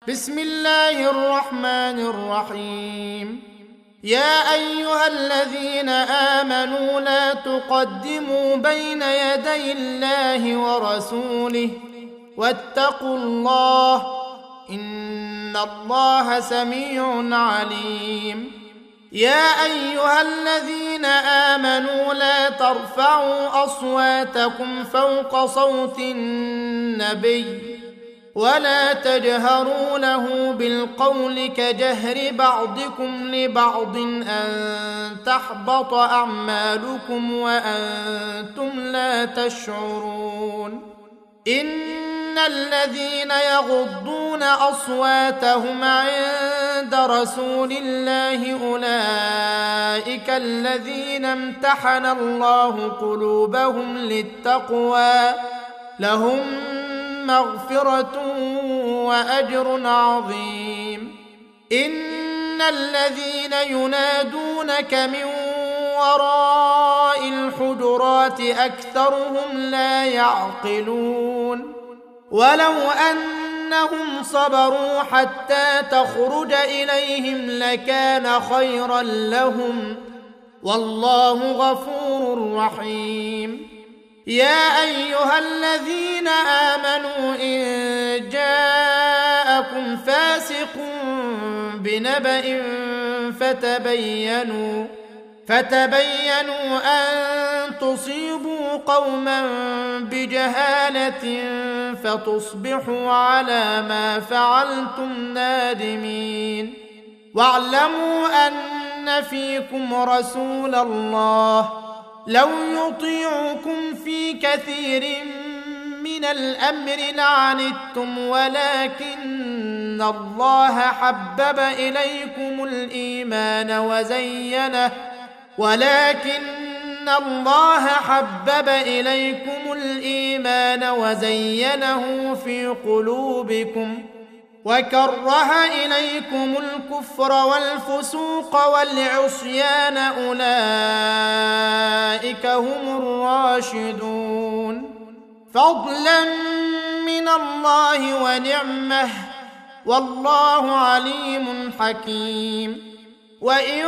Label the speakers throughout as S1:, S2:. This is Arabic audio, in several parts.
S1: بسم الله الرحمن الرحيم. يا أيها الذين آمنوا لا تقدموا بين يدي الله ورسوله واتقوا الله إن الله سميع عليم. يا أيها الذين آمنوا لا ترفعوا أصواتكم فوق صوت النبي ولا تجهروا له بالقول كجهر بعضكم لبعض أن تحبط أعمالكم وأنتم لا تشعرون. إن الذين يغضون أصواتهم عند رسول الله أولئك الذين امتحن الله قلوبهم للتقوى لهم مغفرة وأجر عظيم. إن الذين ينادونك من وراء الحجرات أكثرهم لا يعقلون. ولو أنهم صبروا حتى تخرج إليهم لكان خيرا لهم والله غفور رحيم. يا أيها الذين آمنوا إن جاءكم فاسق بنبأ فتبينوا أن تصيبوا قوما بجهالة فتصبحوا على ما فعلتم نادمين. واعلموا أن فيكم رسول الله لو يطيعكم في كثير من الأمر لعنتم ولكن الله حبب إليكم الإيمان وزينه في قلوبكم وكره إليكم الكفر والفسوق والعصيان أولئك هم الراشدون فضلا من الله ونعمه والله عليم حكيم. وإن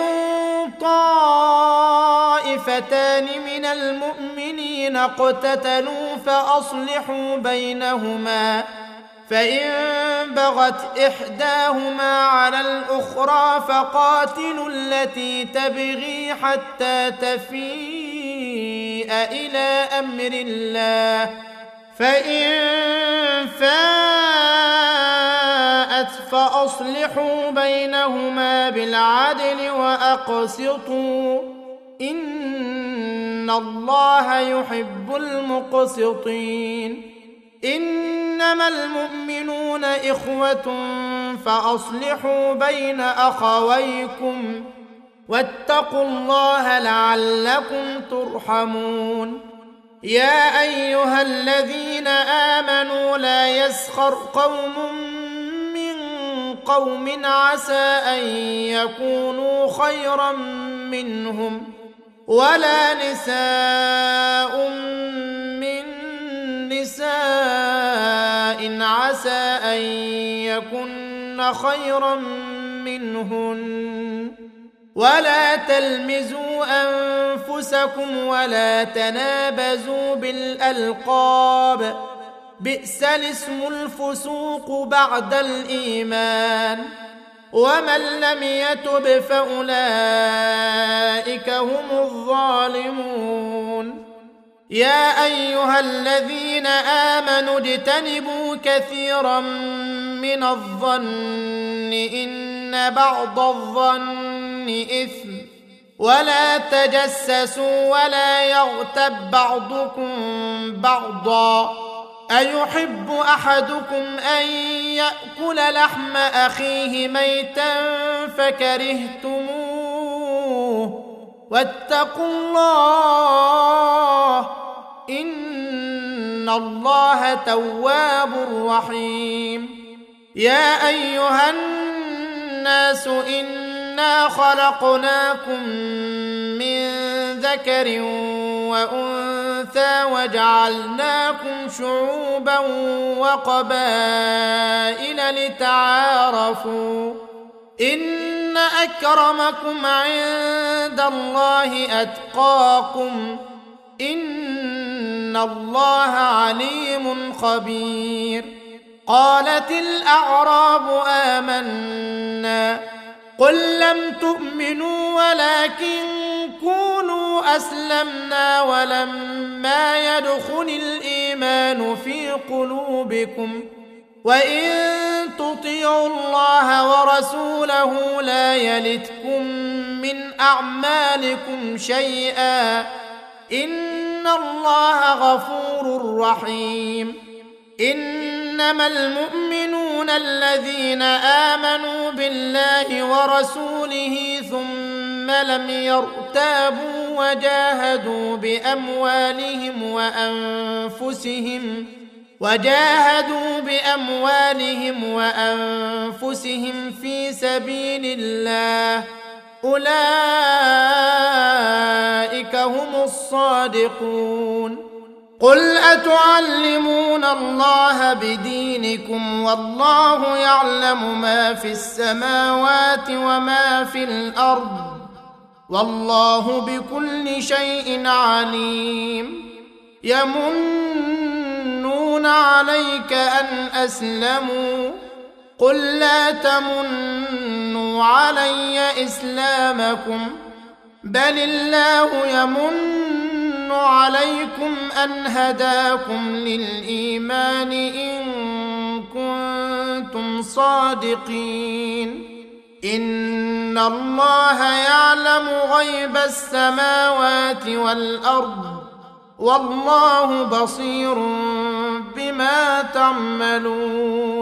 S1: طائفتان من المؤمنين اقتتلوا فأصلحوا بينهما فإن بغت إحداهما على الأخرى فقاتلوا التي تبغي حتى تفيء إلى أمر الله فإن فاءت فأصلحوا بينهما بالعدل وأقسطوا إن الله يحب المقسطين. إنما المؤمنون إخوة فأصلحوا بين أخويكم واتقوا الله لعلكم ترحمون. يا أيها الذين آمنوا لا يسخر قوم من قوم عسى أن يكونوا خيرا منهم ولا نساء من نساء عسى أن يكن خيرا منهن ولا تلمزوا أنفسكم ولا تنابزوا بالألقاب بئس الاسم الفسوق بعد الإيمان ومن لم يتب فأولئك هم الظالمون. يا أيها الذين آمنوا اجتنبوا كثيرا من الظن إن بعض الظن إثم ولا تجسسوا ولا يغتب بعضكم بعضا أيحب أحدكم أن يأكل لحم أخيه ميتا فكرهتموه واتقوا الله إن الله تواب رحيم. يا أيها الناس إنا خلقناكم من ذكر وأنثى وجعلناكم شعوبا وقبائل لتعارفوا إن أكرمكم عند الله أتقاكم إن الله عليم خبير. قالت الأعراب آمنا قل لم تؤمنوا ولكن كونوا أسلمنا ولما يدخل الإيمان في قلوبكم وإن تطيعوا الله ورسوله لا يلتكم من أعمالكم شيئا إن الله غفور رحيم. إنما المؤمنون الذين آمنوا بالله ورسوله ثم لم يرتابوا وجاهدوا بأموالهم وأنفسهم في سبيل الله أولئك هم الصادقون. قل أتعلمون الله بدينكم والله يعلم ما في السماوات وما في الأرض والله بكل شيء عليم. يمنون عليك أن أسلموا قل لا تمنوا علي إسلامكم بل الله يمن عليكم أن هداكم للإيمان إن كنتم صادقين. إن الله يعلم غيب السماوات والأرض والله بصير بما تعملون.